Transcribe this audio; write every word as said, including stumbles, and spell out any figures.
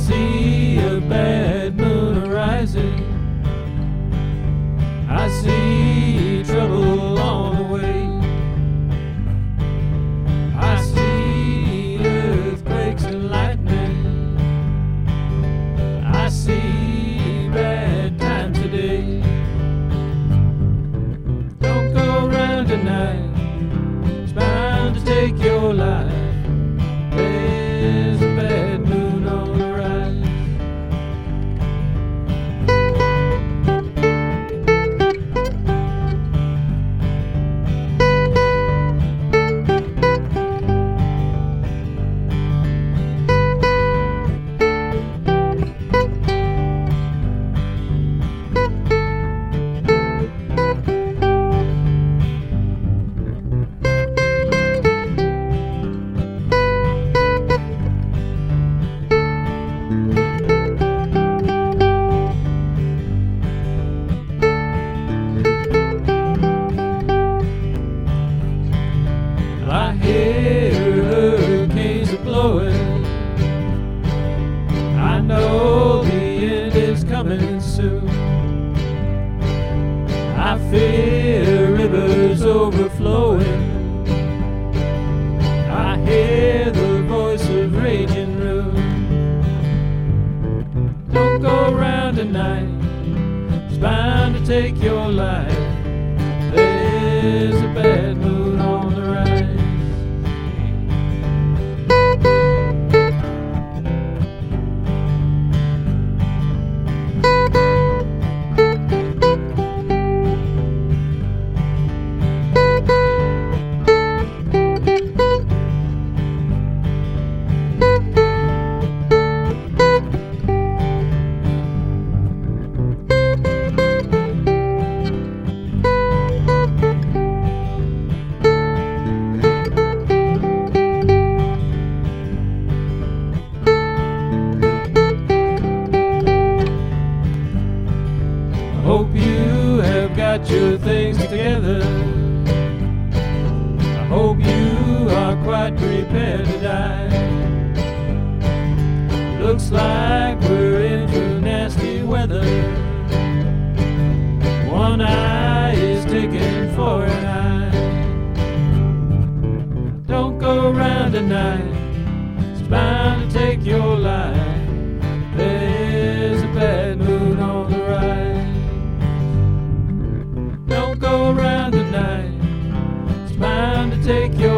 see a bad moon arising. I see trouble on the way. I see earthquakes and lightning. I see bad times today. Don't go round tonight, it's bound to take your life. There's a bad moon on the rise. I hear hurricanes are blowing. I know the end is coming soon. I fear rivers overflowing. I hear the voice of raging ruin. Don't go round tonight, it's bound to take your life. There's a bad moon on the rise. Hope you have got your things together. I hope you are quite prepared to die. Looks like we're in for nasty weather. One eye is taken for an eye. Don't go round tonight, it's bound to take your life. There's a bad moon on the rise. Don't go around tonight, it's bound to take your